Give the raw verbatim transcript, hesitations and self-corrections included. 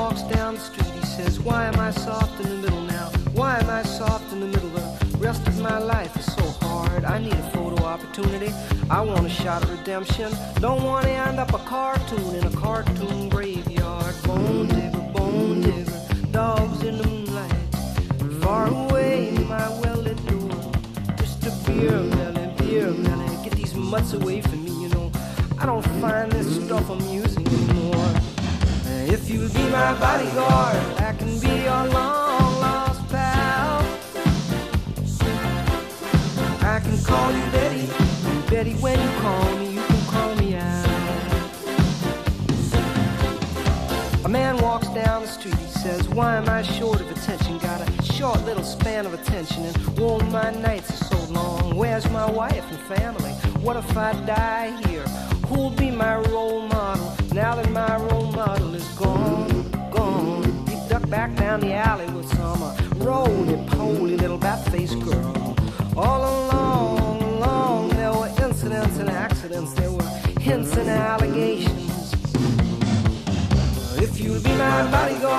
walks down the street, he says, why am I soft in the middle now? Why am I soft in the middle? The rest of my life is so hard. I need a photo opportunity. I want a shot at redemption. Don't want to end up a cartoon in a cartoon graveyard. Bone digger, bone digger, dogs in the moonlight. Far away, my well-lit door. Just a beer melon, beer melon. Get these mutts away from me, you know. I don't find this stuff amusing anymore. If you'll be my bodyguard, I can be your long-lost pal. I can call you Betty, and Betty, when you call me, you can call me out. A man walks down the street, he says, why am I short of attention? Got a short little span of attention, and oh, my nights are so long. Where's my wife and family? What if I die here? Who'll be my role model now that my role model is gone, gone? He ducked back down the alley with some uh, roly-poly little bat-faced girl. All along, along, there were incidents and accidents. There were hints and allegations. If you'll be my bodyguard,